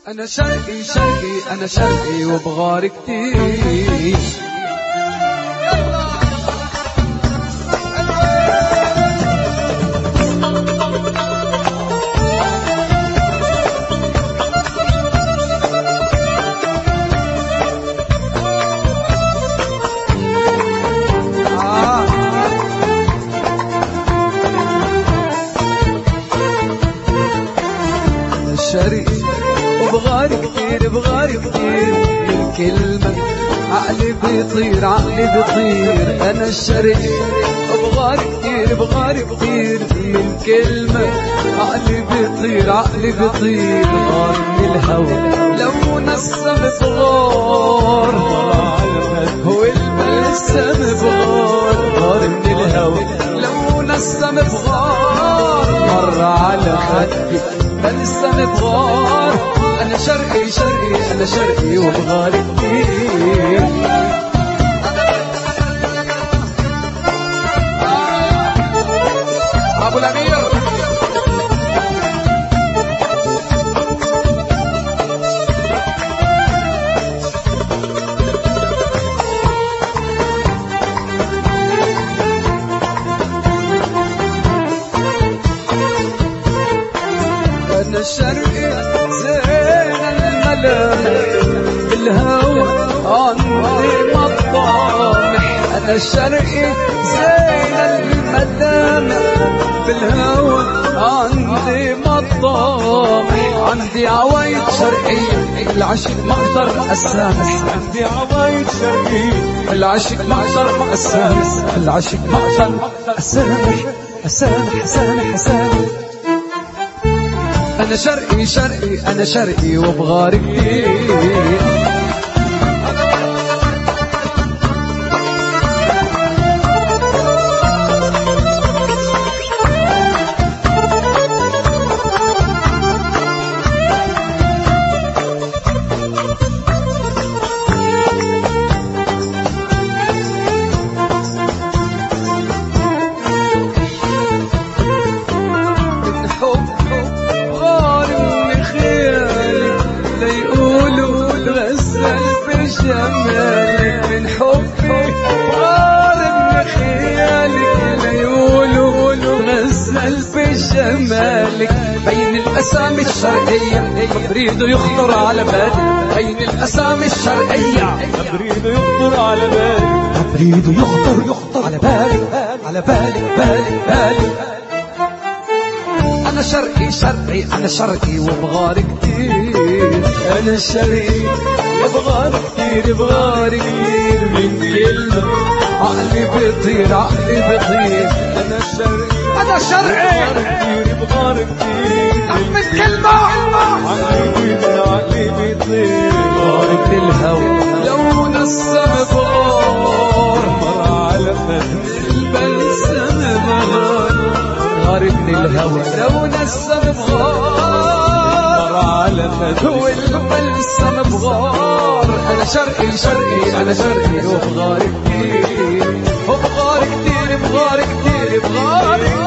أنا شرقي شرقي أنا شرقي وبغار كتير. شرقي وبغار كتير بغار كتير، من كلمة عقلي بيطير عقلي بيطير. أنا الشرقي وبغار كتير بغار كتير، من كلمة عقلي بيطير عقلي بيطير. غار من الهوى لو نسم بغار، هو البلسم بغار. غار من الهوى لو نسم بغار، مر على خدي بلسم بغار. أنا شرقي شرقي أنا شرقي وبغار كتير. أبو الأمير أنا الشرقي زين الملامح، بالهوى عندي مطامح. أنا الشرقي زين الملامح، بالهوى عندي مطامح. عندي عوايد شرقية العشق ما اقدر اسامح. عندي عوايد شرقية العشق ما اقدر اسامح. العشق ما اقدر اسامح اسامح اسامح اسامح. أنا شرقي شرقي أنا شرقي وبغار كتير. جمالك من حبي غار من خيالك، ليقولوا غزل بجمالك. بين الأسامي الشرقية بريده يخطر على بالي، بين الأسامي الشرقية بريده يخطر على بالي، بريده يخطر على بالي على بالي بالي بالي. أنا شرقي شرقي أنا شرقي وبغار كتير. أنا الشرقي بغار كتير بغار كتير، من كلمة عقلي بيطير عقلي بيطير. أنا الشرقي أنا شرقي بغار كتير، من كلمة عقلي بيطير عقلي بيطير. غار من الهوى لو نسم بغار، مر على خدي البلسم بغار. غار من الهوى لو نسم بغار، مر على خدي والبلسم بغار. أنا شرقي شرقي أنا شرقي وبغار كتير وبغار كتير بغار كتير بغار.